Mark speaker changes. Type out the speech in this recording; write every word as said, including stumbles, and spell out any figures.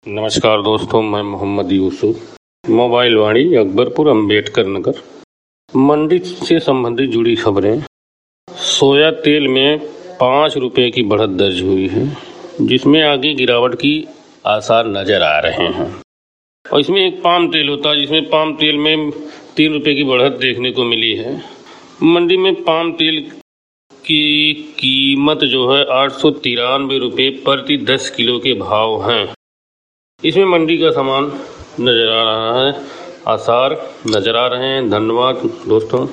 Speaker 1: नमस्कार दोस्तों, मैं मोहम्मद यूसुफ, मोबाइल वाणी अकबरपुर अम्बेडकर नगर। मंडी से संबंधित जुड़ी खबरें। सोया तेल में पाँच रुपये की बढ़त दर्ज हुई है, जिसमें आगे गिरावट की आसार नज़र आ रहे हैं। और इसमें एक पाम तेल होता है, जिसमें पाम तेल में तीन रुपये की बढ़त देखने को मिली है। मंडी में पाम तेल की कीमत जो है आठ सौ तिरानवे रुपये प्रति दस किलो के भाव हैं। इसमें मंडी का सामान नज़र आ रहा है, आसार नज़र आ रहे हैं। धन्यवाद दोस्तों।